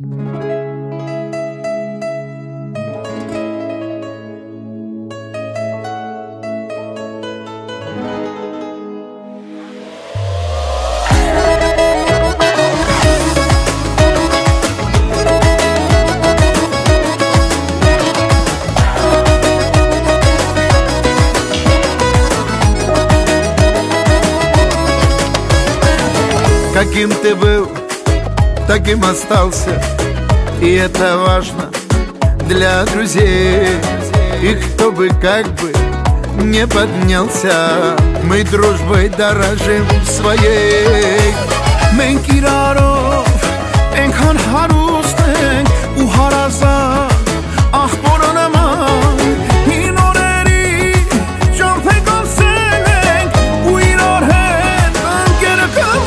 Каким ты был, таким остался, и это важно для друзей. И кто бы как бы не поднялся, мы дружбой дорожим своей. Մենք իրարով ենքան հարուստ ենք ու հարազատ աղբորը նման հին օրերի ճամփենք անցել ենք ու իրար հետ ընկերը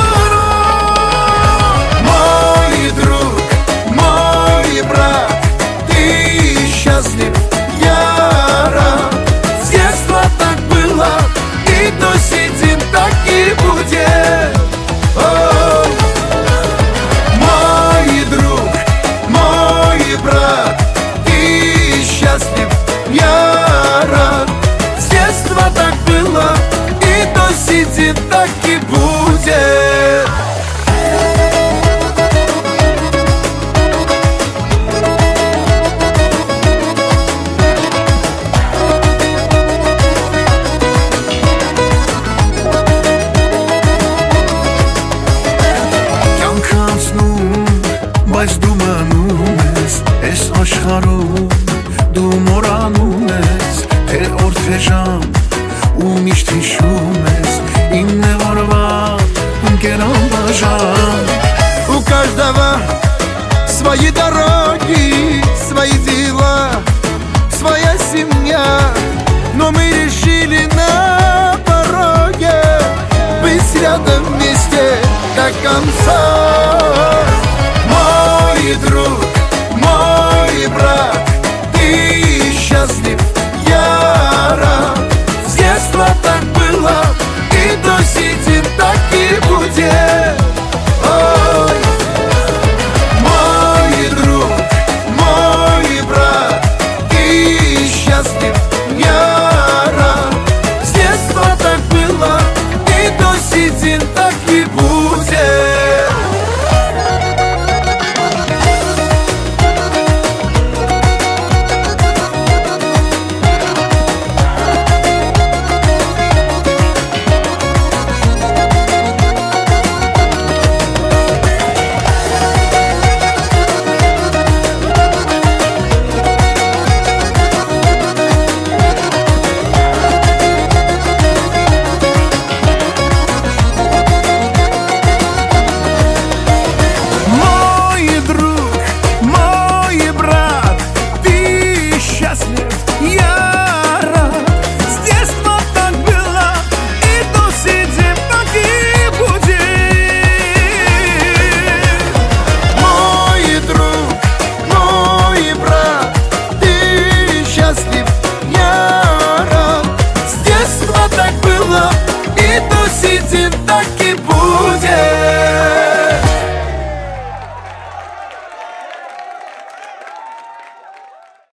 կմնանք. Мой друг, мой брат, ты счастлив, я рад. С детства так было и до сих день так и будет. Брат, ты счастлив, я рад. С детства так было и до сих день так и будет. Կյանքը անցնում, բայց դու մնում ես այս աշխարհում, դու մոռանում ես թե օր թե ժամ ու միշտ հիշում ես իմ նեղորված ընկերան բաժան. У каждого свои дороги, свои дела, своя семья, но мы решили на пороге быть рядом вместе до конца.